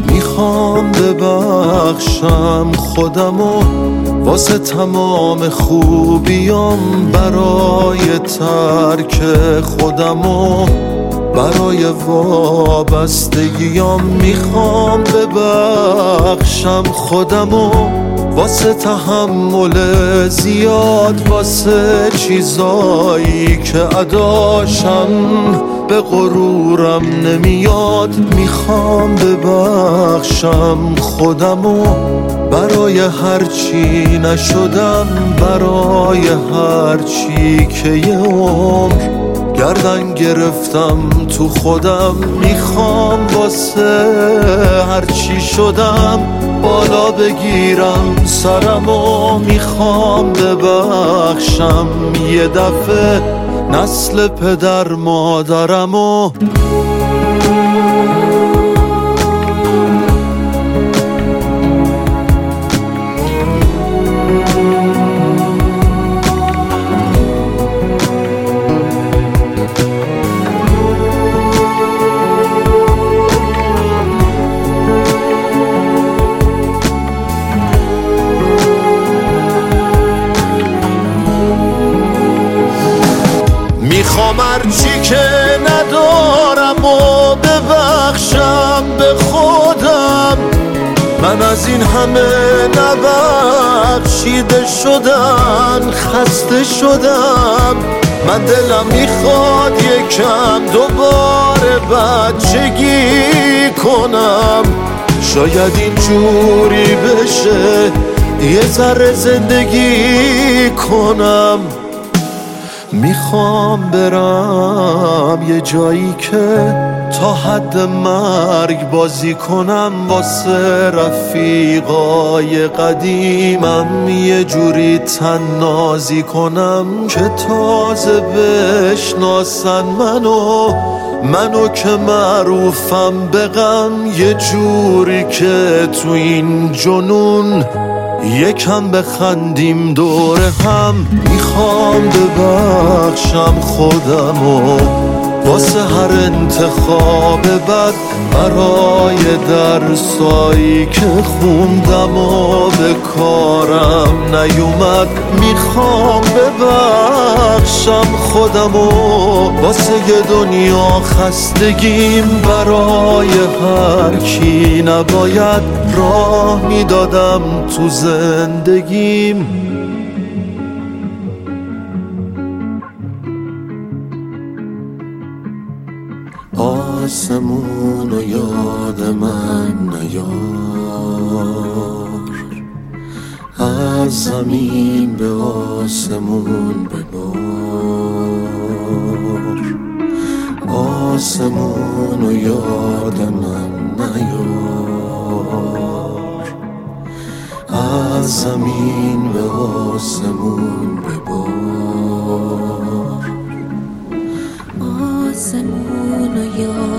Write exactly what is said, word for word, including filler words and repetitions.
میخوام ببخشم خودمو واسه تمام خوبیام، برای ترک خودمو، برای وابستگیام. میخوام ببخشم خودمو واسه تحمل زیاد، واسه چیزایی که اداشم به غرورم نمیاد. میخوام ببخشم خودمو برای هرچی نشدم، برای هرچی که یه عمر گردن گرفتم تو خودم. میخوام واسه هرچی شدم بالا بگیرم سرمو. میخوام ببخشم یه دفعه نسل پدر مادرمو. میخوام هرچی که ندارم و ببخشم به خودم. من از این همه نبخشیده شدن خسته شدم. من دلم میخواد یکم دوباره بچگی کنم. شاید اینجوری بشه یه ذره زندگی کنم. میخوام برم یه جایی که تا حد مرگ بازی کنم واسه رفیقای قدیمم. یه جوری تنازی کنم که تازه بشناسن منو، منو که معروفم به غم. یه جوری که تو این جنون یکم بخندیم دور هم. میخوام ببخشم خودمو واسه هر انتخاب بد، برای درسایی که خوندم و به کارم نیومد. میخوام ببخشم خودمو واسه یه دنیا خستگیم، برای هر کی نباید راه میدادم تو زندگیم. آسمون و یاد من نیار، از زمین به آسمون ببار. آسمون و یاد من نیار، از زمین به آسمون ببار. آسمون و یاد